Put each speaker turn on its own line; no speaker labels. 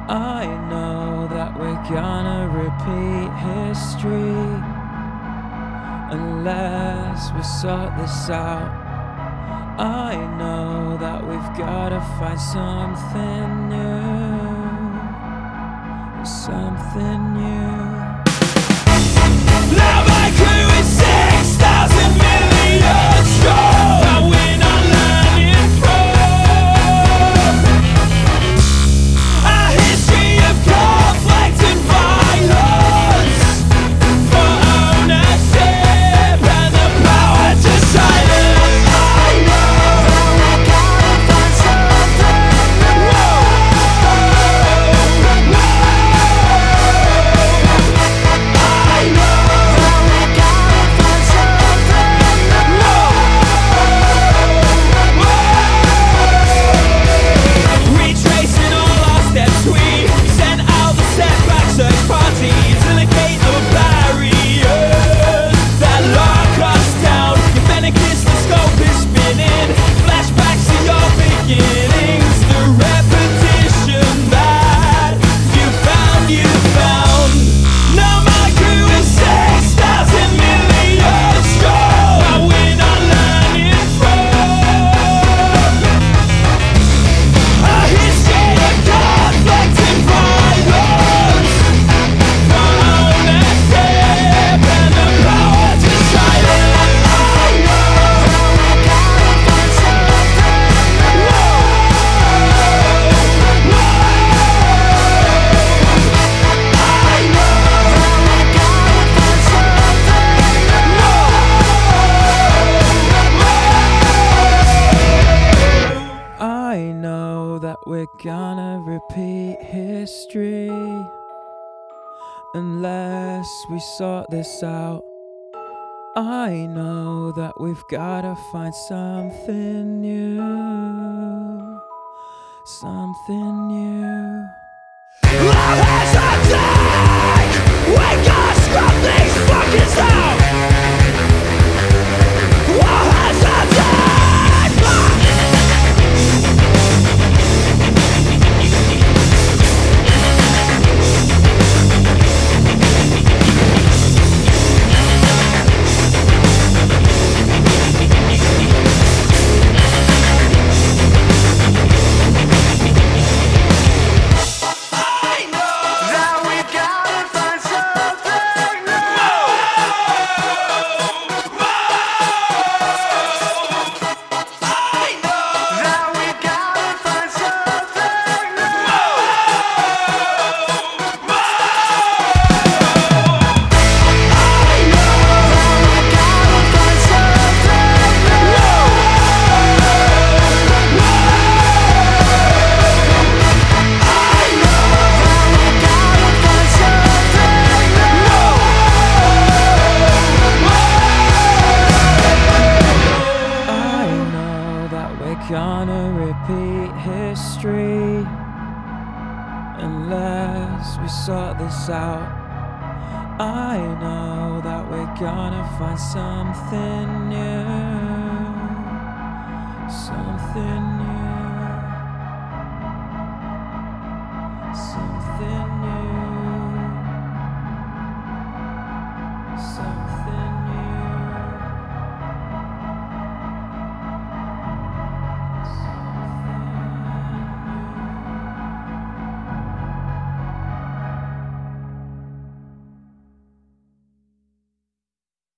I know that we're gonna repeat history unless we sort this out. I know that we've gotta find something new, something new. Now my crew is 6,000 million strong, but we're not learning from a history of conflict and violence for ownership and the power to silence. I know that we gotta find something new. I know that we gotta find something new. Retracing all our steps, we sent out the setback search party to locate the barriers that lock us down. Your Fennecis, the scope is spinning, flashbacks to your beginnings, the repetition that you found. Now my crew is 6,000 million strong, but we're not learning from a history of conflict and violence for ownership and the power to silence. I know that we gotta find something new. I know that we gotta find something new. I know that we're gonna repeat history unless we sort this out. I know that we've gotta find something new, something new. Our hands are tied, we gotta scrub these fuckers out. Our hands are tied, that we gotta find something new. I know that we gotta find something new. I know that we gotta find something new. I know that we gotta find something new. I know that we're gonna repeat history unless we sort this out. I know that we're gonna find something new, something new, something new.